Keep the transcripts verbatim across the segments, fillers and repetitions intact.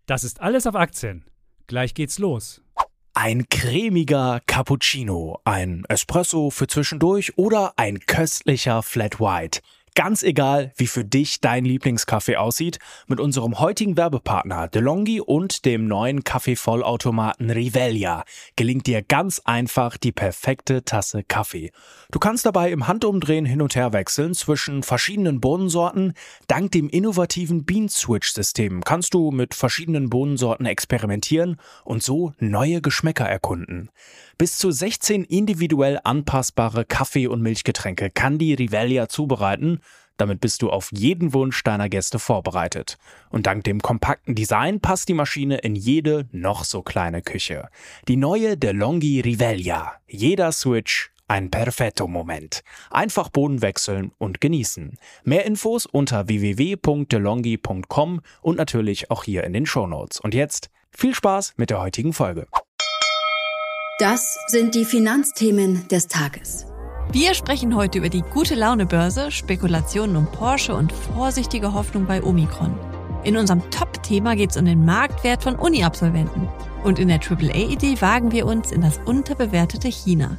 Das ist alles auf Aktien. Gleich geht's los. Ein cremiger Cappuccino, ein Espresso für zwischendurch oder ein köstlicher Flat White. Ganz egal, wie für dich dein Lieblingskaffee aussieht, mit unserem heutigen Werbepartner DeLonghi und dem neuen Kaffeevollautomaten Rivelia gelingt dir ganz einfach die perfekte Tasse Kaffee. Du kannst dabei im Handumdrehen hin und her wechseln zwischen verschiedenen Bohnensorten. Dank dem innovativen Bean-Switch-System kannst du mit verschiedenen Bohnensorten experimentieren und so neue Geschmäcker erkunden. Bis zu sechzehn individuell anpassbare Kaffee- und Milchgetränke kann die Rivelia zubereiten. Damit bist du auf jeden Wunsch deiner Gäste vorbereitet. Und dank dem kompakten Design passt die Maschine in jede noch so kleine Küche. Die neue DeLonghi Rivelia. Jeder Switch ein perfetto Moment. Einfach Bohnen wechseln und genießen. Mehr Infos unter w w w punkt delonghi punkt com und natürlich auch hier in den Shownotes. Und jetzt viel Spaß mit der heutigen Folge. Das sind die Finanzthemen des Tages. Wir sprechen heute über die Gute-Laune-Börse, Spekulationen um Porsche und vorsichtige Hoffnung bei Omikron. In unserem Top-Thema geht es um den Marktwert von Uni-Absolventen. Und in der Triple A-Idee wagen wir uns in das unterbewertete China.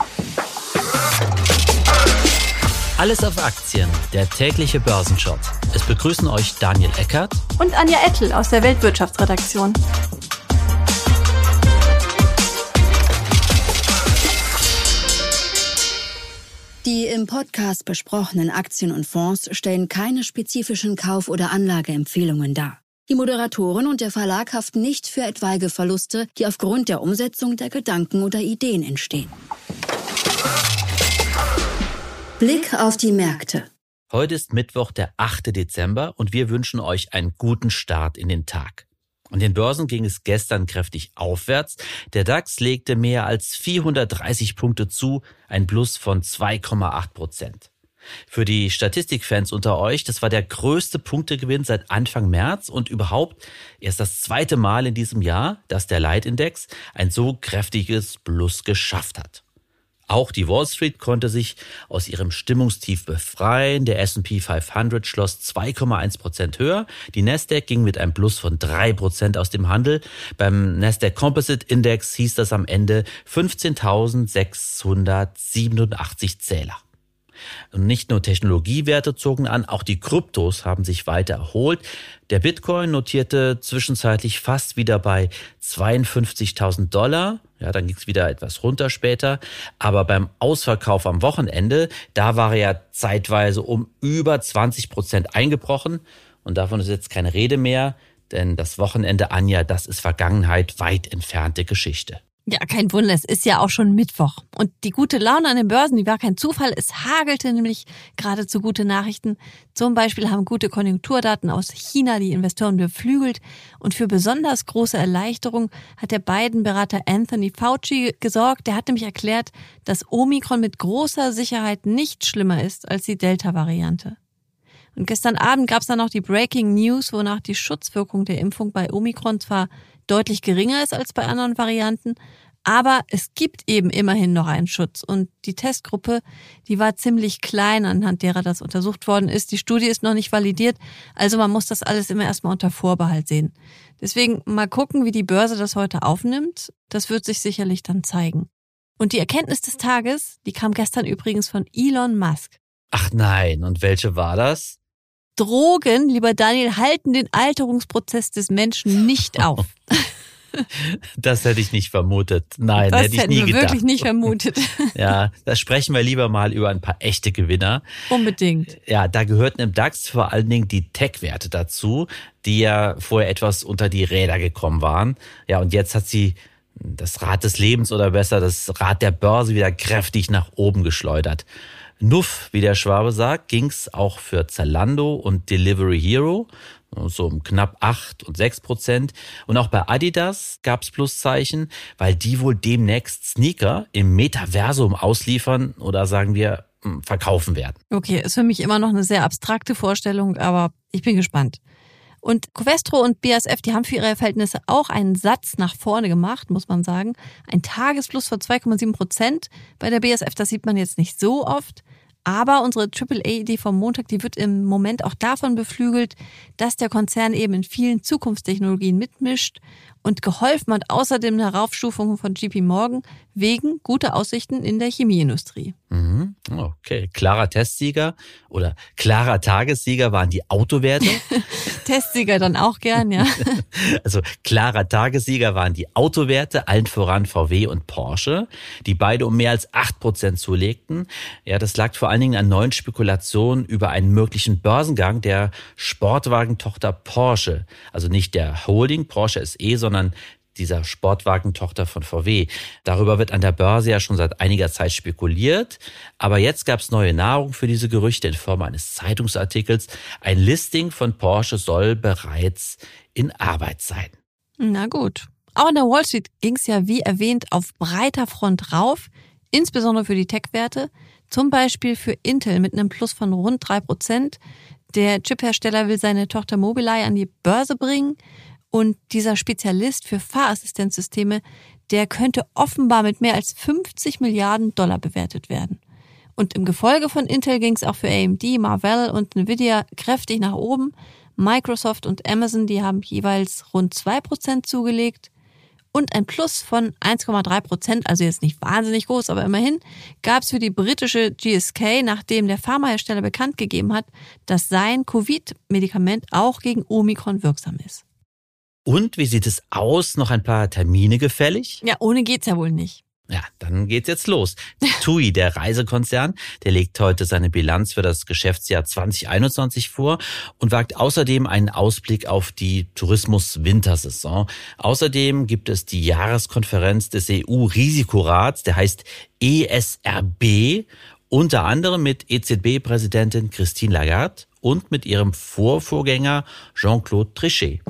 Alles auf Aktien, der tägliche Börsenshop. Es begrüßen euch Daniel Eckert Und Anja Ettel aus der Weltwirtschaftsredaktion. Die im Podcast besprochenen Aktien und Fonds stellen keine spezifischen Kauf- oder Anlageempfehlungen dar. Die Moderatoren und der Verlag haften nicht für etwaige Verluste, die aufgrund der Umsetzung der Gedanken oder Ideen entstehen. Blick auf die Märkte. Heute ist Mittwoch, der achte Dezember und wir wünschen euch einen guten Start in den Tag. An den Börsen ging es gestern kräftig aufwärts. Der DAX legte mehr als vierhundertdreißig Punkte zu, ein Plus von zwei Komma acht Prozent. Für die Statistikfans unter euch, das war der größte Punktegewinn seit Anfang März und überhaupt erst das zweite Mal in diesem Jahr, dass der Leitindex ein so kräftiges Plus geschafft hat. Auch die Wall Street konnte sich aus ihrem Stimmungstief befreien. Der S und P fünfhundert schloss zwei Komma eins Prozent höher. Die Nasdaq ging mit einem Plus von drei Prozent aus dem Handel. Beim Nasdaq Composite Index hieß das am Ende fünfzehntausendsechshundertsiebenundachtzig Zähler. Und nicht nur Technologiewerte zogen an, auch die Kryptos haben sich weiter erholt. Der Bitcoin notierte zwischenzeitlich fast wieder bei zweiundfünfzigtausend Dollar. Ja, dann ging es wieder etwas runter später. Aber beim Ausverkauf am Wochenende, da war er ja zeitweise um über zwanzig Prozent eingebrochen. Und davon ist jetzt keine Rede mehr, denn das Wochenende, Anja, das ist Vergangenheit, weit entfernte Geschichte. Ja, kein Wunder, es ist ja auch schon Mittwoch. Und die gute Laune an den Börsen, die war kein Zufall. Es hagelte nämlich geradezu gute Nachrichten. Zum Beispiel haben gute Konjunkturdaten aus China die Investoren beflügelt. Und für besonders große Erleichterung hat der Biden-Berater Anthony Fauci gesorgt. Der hat nämlich erklärt, dass Omikron mit großer Sicherheit nicht schlimmer ist als die Delta-Variante. Und gestern Abend gab es dann noch die Breaking News, wonach die Schutzwirkung der Impfung bei Omikron zwar deutlich geringer ist als bei anderen Varianten, aber es gibt eben immerhin noch einen Schutz. Und die Testgruppe, die war ziemlich klein, anhand derer das untersucht worden ist. Die Studie ist noch nicht validiert, also man muss das alles immer erstmal unter Vorbehalt sehen. Deswegen mal gucken, wie die Börse das heute aufnimmt. Das wird sich sicherlich dann zeigen. Und die Erkenntnis des Tages, die kam gestern übrigens von Elon Musk. Ach nein, und welche war das? Drogen, lieber Daniel, halten den Alterungsprozess des Menschen nicht auf. Das hätte ich nicht vermutet. Nein, das hätte ich nie hätten wir gedacht. wirklich nicht vermutet. Ja, da sprechen wir lieber mal über ein paar echte Gewinner. Unbedingt. Ja, da gehörten im DAX vor allen Dingen die Tech-Werte dazu, die ja vorher etwas unter die Räder gekommen waren. Ja, und jetzt hat sie das Rad des Lebens oder besser das Rad der Börse wieder kräftig nach oben geschleudert. Nuff, wie der Schwabe sagt, ging's auch für Zalando und Delivery Hero, so um knapp acht und sechs Prozent. Und auch bei Adidas gab's Pluszeichen, weil die wohl demnächst Sneaker im Metaversum ausliefern oder sagen wir verkaufen werden. Okay, ist für mich immer noch eine sehr abstrakte Vorstellung, aber ich bin gespannt. Und Covestro und B A S F, die haben für ihre Verhältnisse auch einen Satz nach vorne gemacht, muss man sagen. Ein Tagesplus von zwei Komma sieben Prozent bei der B A S F, das sieht man jetzt nicht so oft. Aber unsere Triple A-Idee vom Montag, die wird im Moment auch davon beflügelt, dass der Konzern eben in vielen Zukunftstechnologien mitmischt und geholfen hat außerdem eine Heraufstufung von J P Morgan wegen guter Aussichten in der Chemieindustrie. Mhm. Okay, klarer Testsieger oder klarer Tagessieger waren die Autowerte. Testsieger dann auch gern, ja. Also klarer Tagessieger waren die Autowerte, allen voran V W und Porsche, die beide um mehr als acht Prozent zulegten. Ja, das lag vor allen Dingen an neuen Spekulationen über einen möglichen Börsengang der Sportwagentochter Porsche. Also nicht der Holding Porsche S E, sondern dieser Sportwagentochter von V W. Darüber wird an der Börse ja schon seit einiger Zeit spekuliert. Aber jetzt gab es neue Nahrung für diese Gerüchte in Form eines Zeitungsartikels. Ein Listing von Porsche soll bereits in Arbeit sein. Na gut. Auch an der Wall Street ging es ja wie erwähnt auf breiter Front rauf, insbesondere für die Tech-Werte. Zum Beispiel für Intel mit einem Plus von rund drei Prozent. Der Chiphersteller will seine Tochter Mobileye an die Börse bringen. Und dieser Spezialist für Fahrassistenzsysteme, der könnte offenbar mit mehr als fünfzig Milliarden Dollar bewertet werden. Und im Gefolge von Intel ging es auch für A M D, Marvell und Nvidia kräftig nach oben. Microsoft und Amazon, die haben jeweils rund zwei Prozent zugelegt. Und ein Plus von eins Komma drei Prozent, also jetzt nicht wahnsinnig groß, aber immerhin, gab es für die britische G S K, nachdem der Pharmahersteller bekannt gegeben hat, dass sein Covid-Medikament auch gegen Omikron wirksam ist. Und wie sieht es aus? Noch ein paar Termine gefällig? Ja, ohne geht's ja wohl nicht. Ja, dann geht's jetzt los. T U I, der Reisekonzern, der legt heute seine Bilanz für das Geschäftsjahr zwanzig einundzwanzig vor und wagt außerdem einen Ausblick auf die Tourismus-Wintersaison. Außerdem gibt es die Jahreskonferenz des E U-Risikorats, der heißt E S R B, unter anderem mit E Z B-Präsidentin Christine Lagarde und mit ihrem Vorvorgänger Jean-Claude Trichet.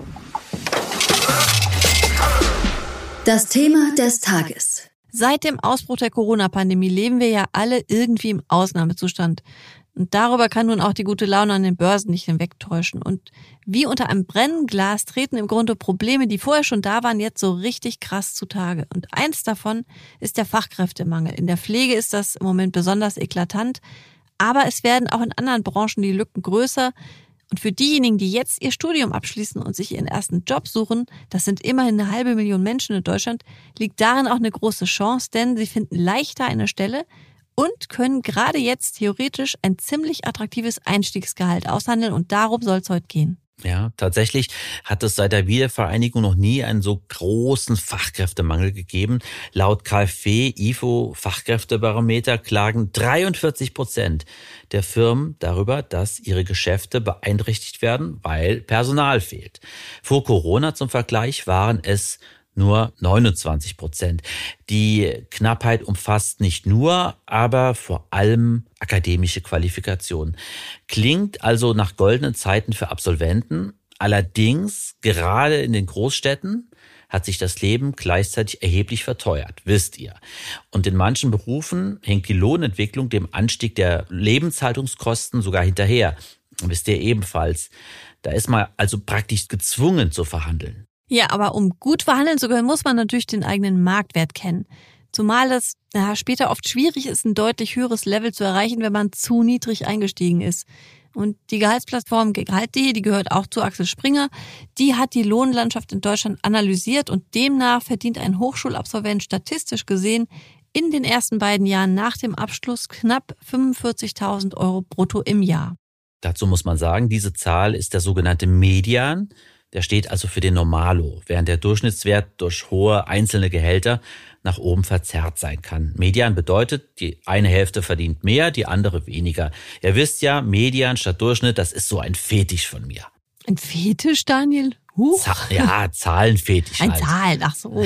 Das Thema des Tages. Seit dem Ausbruch der Corona-Pandemie leben wir ja alle irgendwie im Ausnahmezustand. Und darüber kann nun auch die gute Laune an den Börsen nicht hinwegtäuschen. Und wie unter einem Brennglas treten im Grunde Probleme, die vorher schon da waren, jetzt so richtig krass zutage. Und eins davon ist der Fachkräftemangel. In der Pflege ist das im Moment besonders eklatant. Aber es werden auch in anderen Branchen die Lücken größer. Und für diejenigen, die jetzt ihr Studium abschließen und sich ihren ersten Job suchen, das sind immerhin eine halbe Million Menschen in Deutschland, liegt darin auch eine große Chance, denn sie finden leichter eine Stelle und können gerade jetzt theoretisch ein ziemlich attraktives Einstiegsgehalt aushandeln und darum soll es heute gehen. Ja, tatsächlich hat es seit der Wiedervereinigung noch nie einen so großen Fachkräftemangel gegeben. Laut K f W I F O Fachkräftebarometer klagen dreiundvierzig Prozent der Firmen darüber, dass ihre Geschäfte beeinträchtigt werden, weil Personal fehlt. Vor Corona zum Vergleich waren es nur neunundzwanzig Prozent. Die Knappheit umfasst nicht nur, aber vor allem akademische Qualifikationen. Klingt also nach goldenen Zeiten für Absolventen. Allerdings, gerade in den Großstädten hat sich das Leben gleichzeitig erheblich verteuert, wisst ihr. Und in manchen Berufen hängt die Lohnentwicklung dem Anstieg der Lebenshaltungskosten sogar hinterher. Wisst ihr ebenfalls. Da ist man also praktisch gezwungen zu verhandeln. Ja, aber um gut verhandeln zu können, muss man natürlich den eigenen Marktwert kennen. Zumal es ja, später oft schwierig ist, ein deutlich höheres Level zu erreichen, wenn man zu niedrig eingestiegen ist. Und die Gehaltsplattform Gehalt punkt de, die gehört auch zu Axel Springer, die hat die Lohnlandschaft in Deutschland analysiert und demnach verdient ein Hochschulabsolvent statistisch gesehen in den ersten beiden Jahren nach dem Abschluss knapp fünfundvierzigtausend Euro brutto im Jahr. Dazu muss man sagen, diese Zahl ist der sogenannte Median. Der steht also für den Normalo, während der Durchschnittswert durch hohe einzelne Gehälter nach oben verzerrt sein kann. Median bedeutet, die eine Hälfte verdient mehr, die andere weniger. Ihr wisst ja, Median statt Durchschnitt, das ist so ein Fetisch von mir. Ein Fetisch, Daniel? Huch. Z- ja, Zahlenfetisch Ein halt. Zahlen, ach so.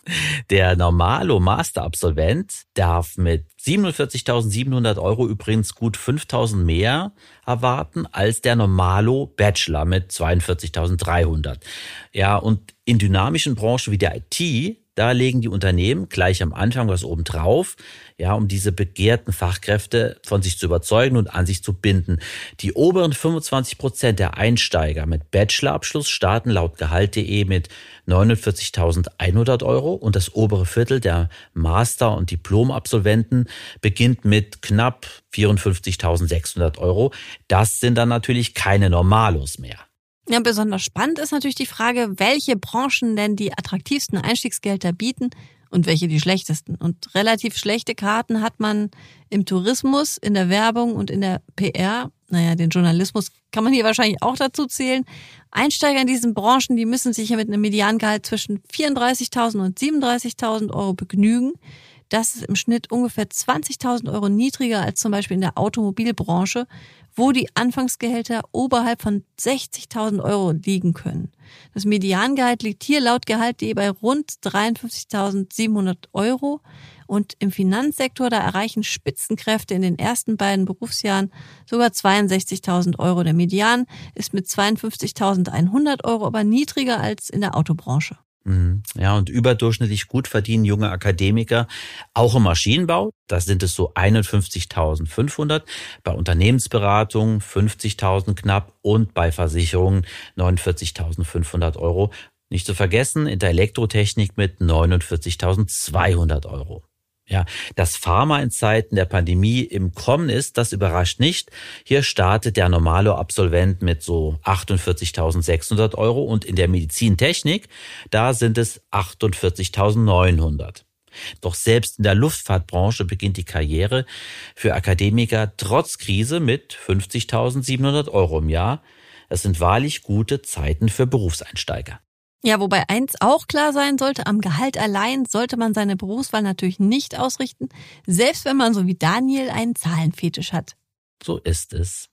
Der Normalo-Master-Absolvent darf mit siebenundvierzigtausendsiebenhundert Euro übrigens gut fünftausend mehr erwarten als der Normalo-Bachelor mit zweiundvierzigtausenddreihundert. Ja, und in dynamischen Branchen wie der I T Da legen die Unternehmen gleich am Anfang was obendrauf, ja, um diese begehrten Fachkräfte von sich zu überzeugen und an sich zu binden. Die oberen fünfundzwanzig Prozent der Einsteiger mit Bachelorabschluss starten laut Gehalt punkt de mit neunundvierzigtausendeinhundert Euro und das obere Viertel der Master- und Diplomabsolventen beginnt mit knapp vierundfünfzigtausendsechshundert Euro. Das sind dann natürlich keine Normalos mehr. Ja, besonders spannend ist natürlich die Frage, welche Branchen denn die attraktivsten Einstiegsgelder bieten und welche die schlechtesten. Und relativ schlechte Karten hat man im Tourismus, in der Werbung und in der P R. Naja, den Journalismus kann man hier wahrscheinlich auch dazu zählen. Einsteiger in diesen Branchen, die müssen sich ja mit einem Mediangehalt zwischen vierunddreißigtausend und siebenunddreißigtausend Euro begnügen. Das ist im Schnitt ungefähr zwanzigtausend Euro niedriger als zum Beispiel in der Automobilbranche, wo die Anfangsgehälter oberhalb von sechzigtausend Euro liegen können. Das Mediangehalt liegt hier laut Gehalt punkt de bei rund dreiundfünfzigtausendsiebenhundert Euro. Und im Finanzsektor, da erreichen Spitzenkräfte in den ersten beiden Berufsjahren sogar zweiundsechzigtausend Euro. Der Median ist mit zweiundfünfzigtausendeinhundert Euro aber niedriger als in der Autobranche. Ja, und überdurchschnittlich gut verdienen junge Akademiker auch im Maschinenbau. Da sind es so einundfünfzigtausendfünfhundert, bei Unternehmensberatung fünfzigtausend knapp und bei Versicherungen neunundvierzigtausendfünfhundert Euro. Nicht zu vergessen in der Elektrotechnik mit neunundvierzigtausendzweihundert Euro. Ja, dass Pharma in Zeiten der Pandemie im Kommen ist, das überrascht nicht. Hier startet der normale Absolvent mit so achtundvierzigtausendsechshundert Euro und in der Medizintechnik, da sind es achtundvierzigtausendneunhundert. Doch selbst in der Luftfahrtbranche beginnt die Karriere für Akademiker trotz Krise mit fünfzigtausendsiebenhundert Euro im Jahr. Es sind wahrlich gute Zeiten für Berufseinsteiger. Ja, wobei eins auch klar sein sollte, am Gehalt allein sollte man seine Berufswahl natürlich nicht ausrichten, selbst wenn man so wie Daniel einen Zahlenfetisch hat. So ist es.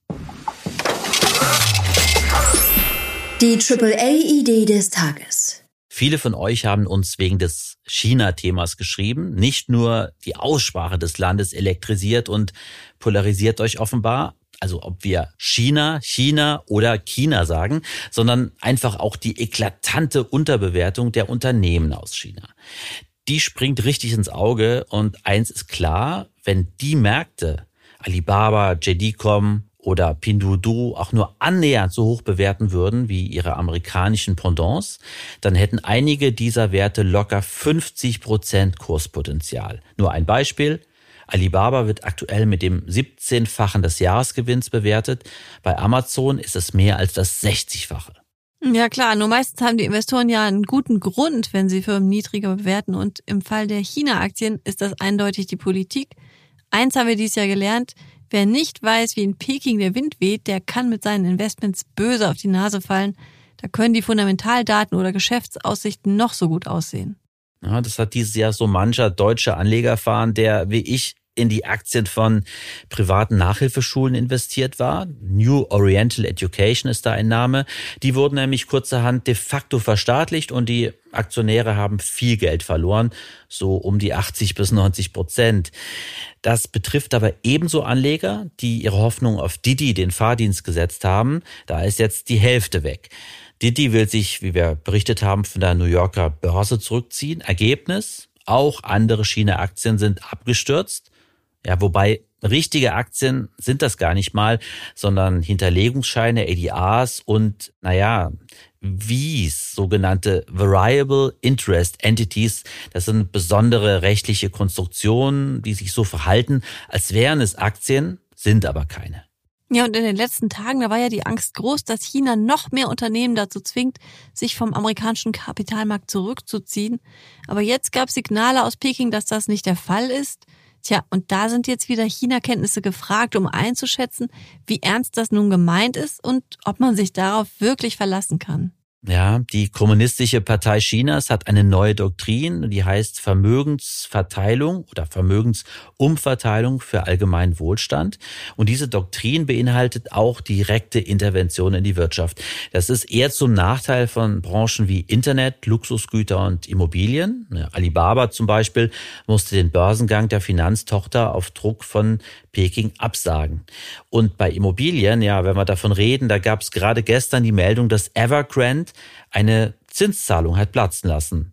Die Triple A-Idee des Tages. Viele von euch haben uns wegen des China-Themas geschrieben. Nicht nur die Aussprache des Landes elektrisiert und polarisiert euch offenbar, also ob wir China, China oder China sagen, sondern einfach auch die eklatante Unterbewertung der Unternehmen aus China. Die springt richtig ins Auge und eins ist klar, wenn die Märkte Alibaba, J D Punkt com oder Pinduoduo auch nur annähernd so hoch bewerten würden wie ihre amerikanischen Pendants, dann hätten einige dieser Werte locker fünfzig Prozent Kurspotenzial. Nur ein Beispiel. Alibaba wird aktuell mit dem siebzehnfachen des Jahresgewinns bewertet. Bei Amazon ist es mehr als das sechzigfache. Ja klar, nur meistens haben die Investoren ja einen guten Grund, wenn sie Firmen niedriger bewerten. Und im Fall der China-Aktien ist das eindeutig die Politik. Eins haben wir dieses Jahr gelernt: Wer nicht weiß, wie in Peking der Wind weht, der kann mit seinen Investments böse auf die Nase fallen. Da können die Fundamentaldaten oder Geschäftsaussichten noch so gut aussehen. Ja, das hat dieses Jahr so mancher deutsche Anleger erfahren, der wie ich in die Aktien von privaten Nachhilfeschulen investiert war. New Oriental Education ist da ein Name. Die wurden nämlich kurzerhand de facto verstaatlicht und die Aktionäre haben viel Geld verloren, so um die achtzig bis neunzig Prozent. Das betrifft aber ebenso Anleger, die ihre Hoffnung auf Didi, den Fahrdienst, gesetzt haben. Da ist jetzt die Hälfte weg. Didi will sich, wie wir berichtet haben, von der New Yorker Börse zurückziehen. Ergebnis: Auch andere China-Aktien sind abgestürzt. Ja, wobei richtige Aktien sind das gar nicht mal, sondern Hinterlegungsscheine, A D Rs und, naja, V Is, sogenannte Variable Interest Entities. Das sind besondere rechtliche Konstruktionen, die sich so verhalten, als wären es Aktien, sind aber keine. Ja, und in den letzten Tagen, da war ja die Angst groß, dass China noch mehr Unternehmen dazu zwingt, sich vom amerikanischen Kapitalmarkt zurückzuziehen. Aber jetzt gab es Signale aus Peking, dass das nicht der Fall ist. Tja, und da sind jetzt wieder China-Kenntnisse gefragt, um einzuschätzen, wie ernst das nun gemeint ist und ob man sich darauf wirklich verlassen kann. Ja, die Kommunistische Partei Chinas hat eine neue Doktrin, die heißt Vermögensverteilung oder Vermögensumverteilung für allgemeinen Wohlstand. Und diese Doktrin beinhaltet auch direkte Intervention in die Wirtschaft. Das ist eher zum Nachteil von Branchen wie Internet, Luxusgüter und Immobilien. Alibaba zum Beispiel musste den Börsengang der Finanztochter auf Druck von Peking absagen. Und bei Immobilien, ja, wenn wir davon reden, da gab es gerade gestern die Meldung, dass Evergrande eine Zinszahlung hat platzen lassen.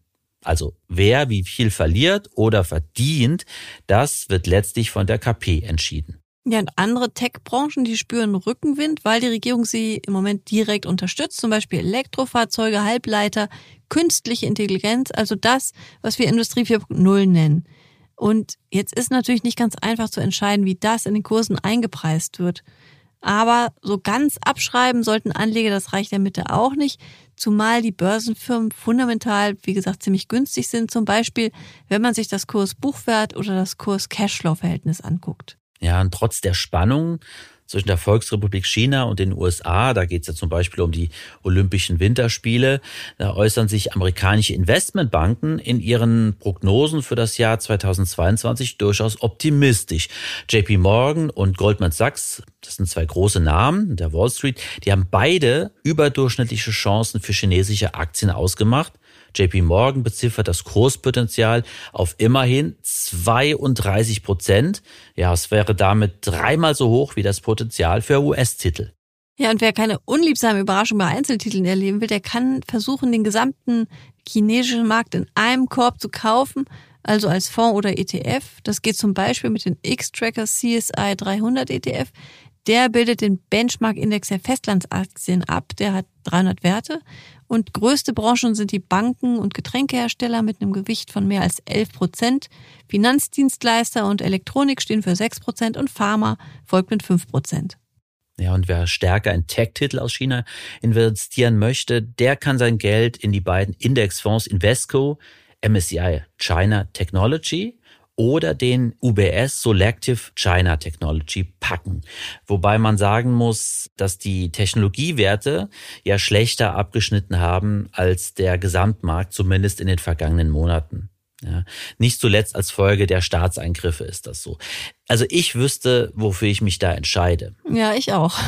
Also wer wie viel verliert oder verdient, das wird letztlich von der K P entschieden. Ja, und andere Tech-Branchen, die spüren Rückenwind, weil die Regierung sie im Moment direkt unterstützt. Zum Beispiel Elektrofahrzeuge, Halbleiter, künstliche Intelligenz, also das, was wir Industrie vier Punkt null nennen. Und jetzt ist natürlich nicht ganz einfach zu entscheiden, wie das in den Kursen eingepreist wird. Aber so ganz abschreiben sollten Anleger das Reich der Mitte auch nicht, zumal die Börsenfirmen fundamental, wie gesagt, ziemlich günstig sind. Zum Beispiel, wenn man sich das Kurs-Buchwert oder das Kurs-Cashflow-Verhältnis anguckt. Ja, und trotz der Spannung zwischen der Volksrepublik China und den U S A, da geht es ja zum Beispiel um die Olympischen Winterspiele, da äußern sich amerikanische Investmentbanken in ihren Prognosen für das Jahr zweitausendzweiundzwanzig durchaus optimistisch. J P Morgan und Goldman Sachs, das sind zwei große Namen der Wall Street, die haben beide überdurchschnittliche Chancen für chinesische Aktien ausgemacht. J P Morgan beziffert das Kurspotenzial auf immerhin zweiunddreißig Prozent. Ja, es wäre damit dreimal so hoch wie das Potenzial für U S-Titel. Ja, und wer keine unliebsame Überraschung bei Einzeltiteln erleben will, der kann versuchen, den gesamten chinesischen Markt in einem Korb zu kaufen, also als Fonds oder E T F. Das geht zum Beispiel mit dem X-Tracker C S I dreihundert E T F. Der bildet den Benchmark-Index der Festlandsaktien ab. Der hat dreihundert Werte. Und größte Branchen sind die Banken und Getränkehersteller mit einem Gewicht von mehr als elf Prozent. Finanzdienstleister und Elektronik stehen für sechs Prozent und Pharma folgt mit fünf Prozent. Ja, und wer stärker in Tech-Titel aus China investieren möchte, der kann sein Geld in die beiden Indexfonds Invesco, M S C I China Technology oder den U B S Selective China Technology packen. Wobei man sagen muss, dass die Technologiewerte ja schlechter abgeschnitten haben als der Gesamtmarkt, zumindest in den vergangenen Monaten. Ja, nicht zuletzt als Folge der Staatseingriffe ist das so. Also ich wüsste, wofür ich mich da entscheide. Ja, ich auch.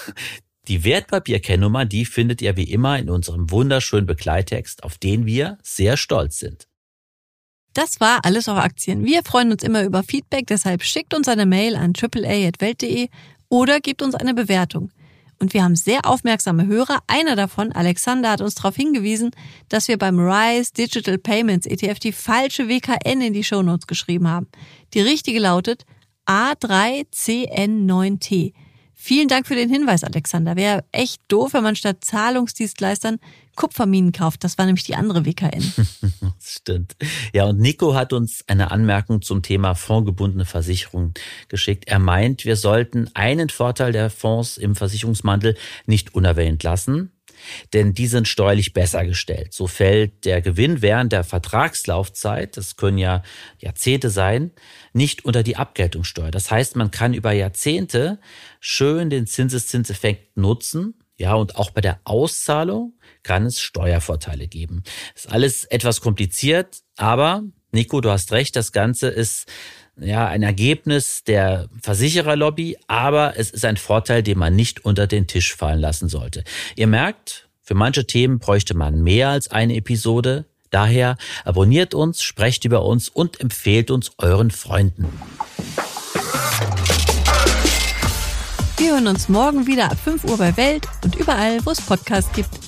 Die Wertpapierkennnummer, die findet ihr wie immer in unserem wunderschönen Begleittext, auf den wir sehr stolz sind. Das war Alles auf Aktien. Wir freuen uns immer über Feedback, deshalb schickt uns eine Mail an triple a at welt punkt de oder gebt uns eine Bewertung. Und wir haben sehr aufmerksame Hörer. Einer davon, Alexander, hat uns darauf hingewiesen, dass wir beim Rise Digital Payments E T F die falsche W K N in die Shownotes geschrieben haben. Die richtige lautet A drei C N neun T. Vielen Dank für den Hinweis, Alexander. Wäre echt doof, wenn man statt Zahlungsdienstleistern Kupferminen kauft. Das war nämlich die andere W K N. Stimmt. Ja, und Nico hat uns eine Anmerkung zum Thema fondgebundene Versicherung geschickt. Er meint, wir sollten einen Vorteil der Fonds im Versicherungsmantel nicht unerwähnt lassen, denn die sind steuerlich besser gestellt. So fällt der Gewinn während der Vertragslaufzeit, das können ja Jahrzehnte sein, nicht unter die Abgeltungssteuer. Das heißt, man kann über Jahrzehnte schön den Zinseszinseffekt nutzen. Ja, und auch bei der Auszahlung kann es Steuervorteile geben. Das ist alles etwas kompliziert, aber Nico, du hast recht, das Ganze ist ja ein Ergebnis der Versichererlobby, aber es ist ein Vorteil, den man nicht unter den Tisch fallen lassen sollte. Ihr merkt, für manche Themen bräuchte man mehr als eine Episode. Daher abonniert uns, sprecht über uns und empfehlt uns euren Freunden. Wir hören uns morgen wieder ab fünf Uhr bei Welt und überall, wo es Podcasts gibt.